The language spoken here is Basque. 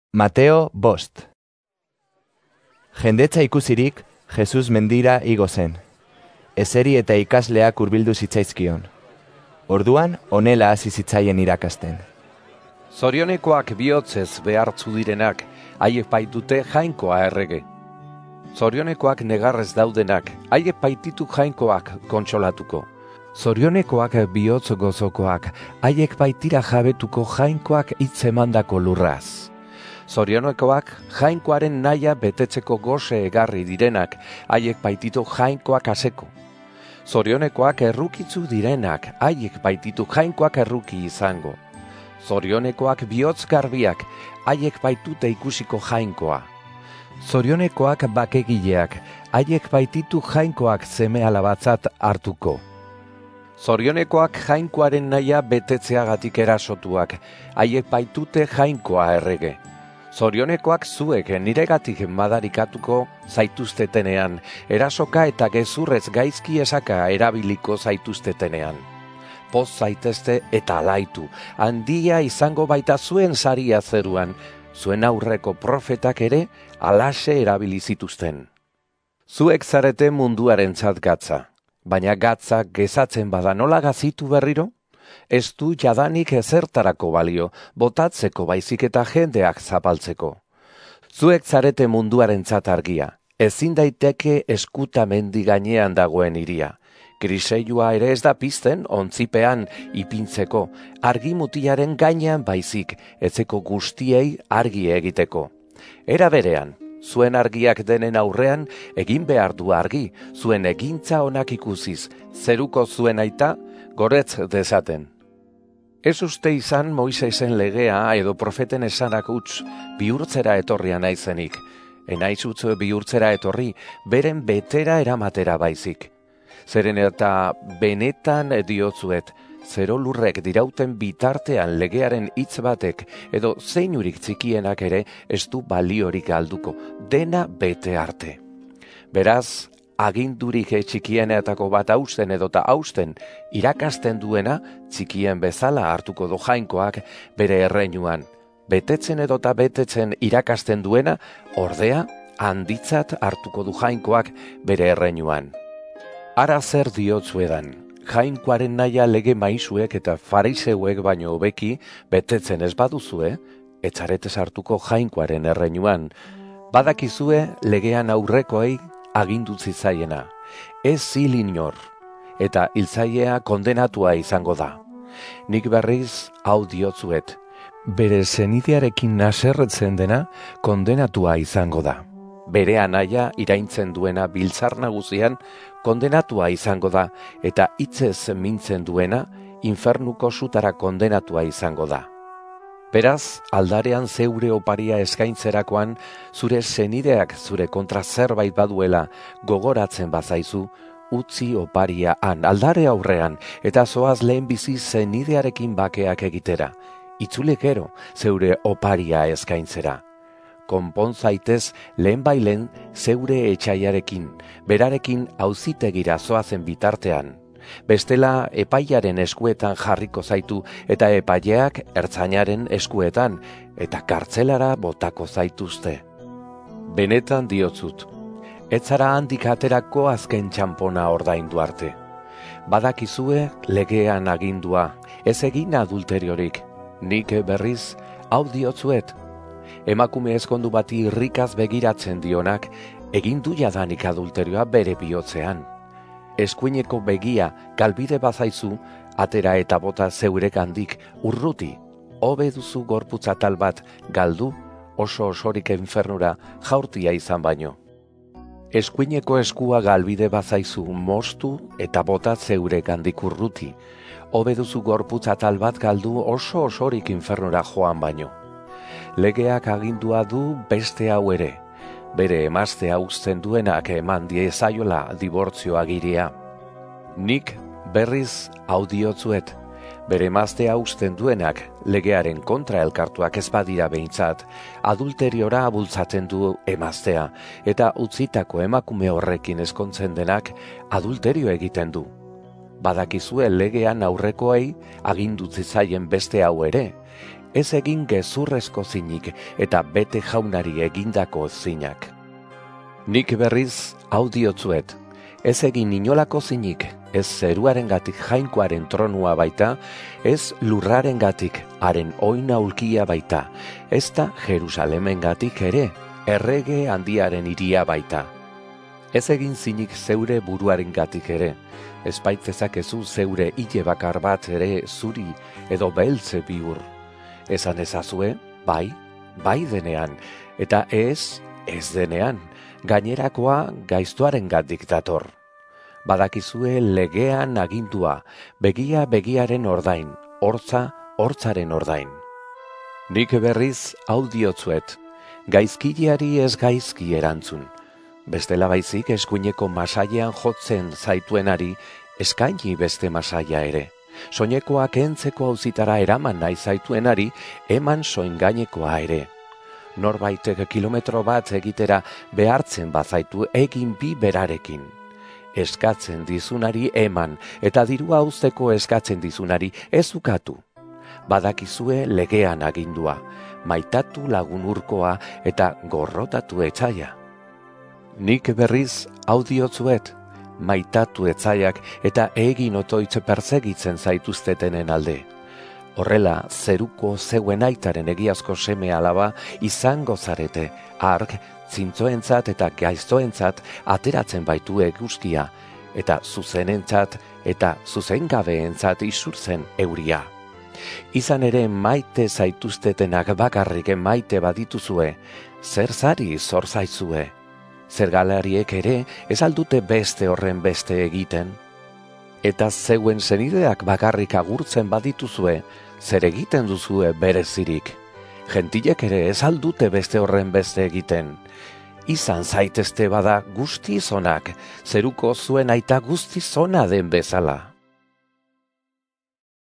Mateo 5. Jendetza ikusirik, Jesus mendira igo zen. Eseri eta ikasleak hurbildu zitzaizkion. Orduan, honela hasi zitzaien irakasten. Zorionekoak bihotzez behartzu direnak, haiek baitute jainkoa errege. Zorionekoak negarrez daudenak, haiek baititu jainkoak kontsolatuko. Zorionekoak bihotz gozokoak, haiek baitira jabetuko jainkoak hitz emandako lurraz. Zorionekoak jainkoaren nahia betetzeko goze egarri direnak, haiek baititu jainkoak aseko. Zorionekoak errukitzu direnak, haiek baititu jainkoak erruki izango. Zorionekoak bihotz garbiak, haiek baitute ikusiko jainkoa. Zorionekoak bakegileak, haiek baititu jainkoak seme alabatzat hartuko. Zorionekoak jainkoaren nahia betetzeagatik erasotuak, haiek baitute jainkoa errege. Zorionekoak zuek niregatik madarikatuko zaituztetenean, erasoka eta gezurrez gaizki esaka erabiliko zaituztetenean. Poz zaitezte eta alaitu, handia izango baita zuen saria zeruan, zuen aurreko profetak ere alaxe erabili zituzten. Zuek zarete munduarentzat gatza, baina gatza gezatzen bada nola gazitu berriro? Ez du jadanik ezertarako balio, botatzeko baizik eta jendeak zapaltzeko. Zuek zarete munduarentzat argia, ezin daiteke eskuta mendi gainean dagoen hiria. Griseilua ere ez da pizten ontzipean ipintzeko, argi mutilaren gainean baizik, etzeko guztiei argi egiteko. Era berean, zuen argiak denen aurrean egin behar du argi, zuen egintza onak ikusiz, zeruko zuen aita goretz dezaten. Ez uste izan Moisesen legea edo profeten esanak utz bihurtzera etorria naizenik. Enaiz utz bihurtzera etorri, beren betera eramatera baizik. Zeren eta benetan diotzuet, zero lurrek dirauten bitartean legearen hitz batek edo zeinurik txikienak ere ez du baliorik galduko, dena bete arte. Beraz, agindurik txikienetako bat hausten edota hausten irakasten duena txikien bezala hartuko du jainkoak bere erreinuan. Betetzen edota betetzen irakasten duena ordea handitzat hartuko du jainkoak bere erreinuan. Ara zer diotzuedan, jainkoaren nahia lege maisuek eta fariseuek baino hobeki betetzen ez baduzue, etzaretez hartuko jainkoaren erreinuan. Badakizue legean aurrekoei agindutzi zaiena, ez hil inor, eta hiltzailea kondenatua izango da. Nik berriz hau diotzuet, bere senidearekin naserretzen dena kondenatua izango da. Bere anaia iraintzen duena biltzar nagusian kondenatua izango da, eta hitzez mintzen duena infernuko sutara kondenatua izango da. Beraz, aldarean zeure oparia eskaintzerakoan, zure senideak zure kontra zerbait baduela gogoratzen bazaizu, utzi oparia han aldare aurrean, eta zoaz lehenbizi senidearekin bakeak egitera. Itzule gero zeure oparia eskaintzera. Konpon zaitez lehenbailen zeure etxaiarekin, berarekin auzitegira zoazen bitartean. Bestela epaiaren eskuetan jarriko zaitu eta epaileak ertzainaren eskuetan eta kartzelara botako zaituzte. Benetan diotzut, ez zara handik aterako azken txanpona ordaindu arte. Badakizue legean agindua, ez egin adulteriorik, nik berriz hau diotzuet. Emakume ezkondu bati irrikaz begiratzen dionak, egin du jadanik adulterioa bere bihotzean. Eskuineko begia galbide bazaizu, atera eta bota zeurek handik urruti, hobe duzu gorputzatal bat galdu oso osorik infernura jaurtia izan baino. Eskuineko eskua galbide bazaizu moztu eta bota zeurek handik urruti, hobe duzu gorputzatal bat galdu oso osorik infernura joan baino. Legeak agindua du beste hau ere, bere emaztea uzten duenak eman diezaiola dibortzio agiria. Nik berriz hau diotzuet, bere emaztea uzten duenak legearen kontra elkartuak ez badira behintzat, adulteriora bultzatzen du emaztea, eta utzitako emakume horrekin ezkontzen denak adulterio egiten du. Badakizue legean aurrekoei agindutzi zaien beste hau ere, ez egin gezurrezko zinik eta bete jaunari egindako zinak. Nik berriz hau diotzuet, ez egin inolako zinik, ez zeruarengatik jainkoaren tronua baita, ez lurrarengatik haren oina ulkia baita, ez da Jerusalemengatik ere, errege handiaren hiria baita. Ez egin zinik zeure buruarengatik ere, ez baitzezakezu zeure hile bakar bat ere zuri edo beltze bihur. Esan ezazue, bai denean, eta ez denean, gainerakoa gaiztoarengatik dator. Badakizue legean agindua, begia begiaren ordain, hortza hortzaren ordain. Nik berriz hau diotzuet, gaizkileari ez gaizki erantzun. Bestela baizik eskuineko masailean jotzen zaituenari eskaini beste masaila ere. Soinekoak entzeko auzitara eraman nahi zaituenari eman soingainekoa ere. Norbaitek kilometro bat egitera behartzen bazaitu egin bi berarekin. Eskatzen dizunari eman eta dirua uzteko eskatzen dizunari ez ukatu. Badakizue legean agindua, maitatu lagun urkoa eta gorrotatu etsaia. Nik berriz hau diotzuet, maitatu etzaiak eta egin otoitz persegitzen zaituztetenen alde. Horrela, zeruko zeuen aitaren egiazko seme alaba izango zarete, ark, zintzoentzat eta gaiztoentzat ateratzen baitu eguzkia, eta zuzenentzat eta zuzengabeentzat isurtzen euria. Izan ere maite zaituztetenak bakarrik maite badituzue, zer zari zor zaizue. Zergalariek ere ez aldute beste horren beste egiten. Eta zeuen senideak bakarrik agurtzen badituzue, zer egiten duzue berezirik. Gentilek ere ez aldute beste horren beste egiten. Izan zaitezte bada guztiz onak, zeruko zuen aita guztiz ona den bezala.